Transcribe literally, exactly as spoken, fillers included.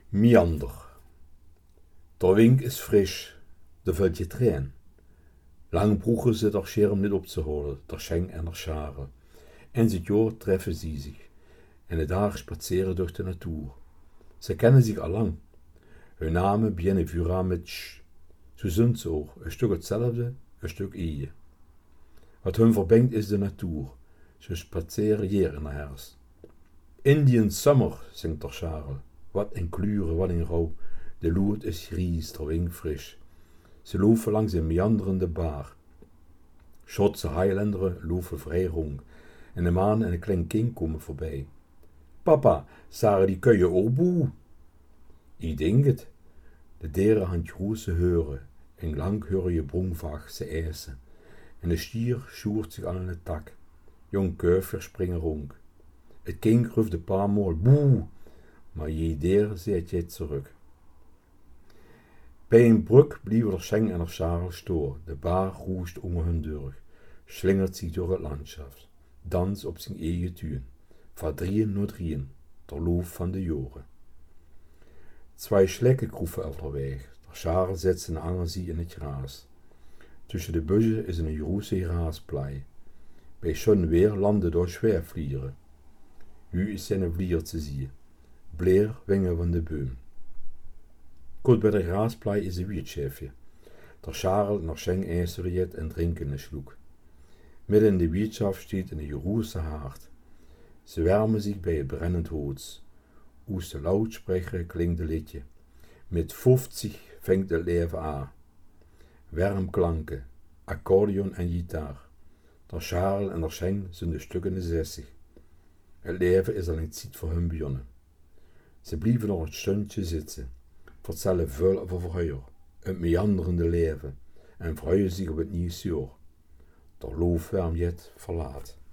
Meander. Der wind is frisch, de vult je trein. Lang broegen ze der scherm niet op te holen, der Schenk en der Schare. En het jaar treffen sie zich, en de dagen spazeren door de natuur. Ze kennen zich al lang. Hun namen beginnen vura met sch. Zo zijn ze ook, een stuk hetzelfde, een stuk eie. Wat hun verbindt is de natuur. Ze spazeren hier in de herfst. Indian summer, zingt der Schare. Wat in kleuren, wat in rouw. De loert is gries, der wind frisch. Ze lopen langs een meanderende baar. Schotse Highlanderen lopen vrij rond. En de maan en een klein kind komen voorbij. Papa, zagen die kuien ook boe? Ik denk het. De dieren han groese heuren. En lang hoor je brongvaag ze eisen. En de stier sjoert zich aan een tak. Jong kuifers springen rond. Het kind ruft een paar maal boe. Maar je dier zet je terug. Bij een brug blijven er Schenk en er Schare stoor. De baar roest om hun deur. Slingert zich door het landschap. Dans op zijn eigen tuin. Van drieën naar drieën. Ter loof van de joren. Twee slekken kroeven op de weg. De Schare zet zijn angerzie in het gras. Tussen de bussen is een grote graasplei. Bij schoon weer landen door zwerfvlieren. Nu is zijn vlier te zien. Bleer wingen van de boom. Kort bij de graasplei is een wietschefje. Der Schare en der Schenk ijselen het en drinken een sloek. Midden in de wietschaft staat een grote haard. Ze wärmen zich bij het brennend hout. Uit de lautsprecher klinkt een liedje. Met vijftig vangt het leven aan. Wärmklanken, accordeon en gitaar. Der Schare en der Schenk zijn de stukken de zestig. Het leven is al een tijd voor hun begonnen. Ze blijven nog een stundje zitten. Vertellen veel over vroeger, het meanderende leven, en freuen zich op het nieuwe jaar. Der loof warm jet verlaat.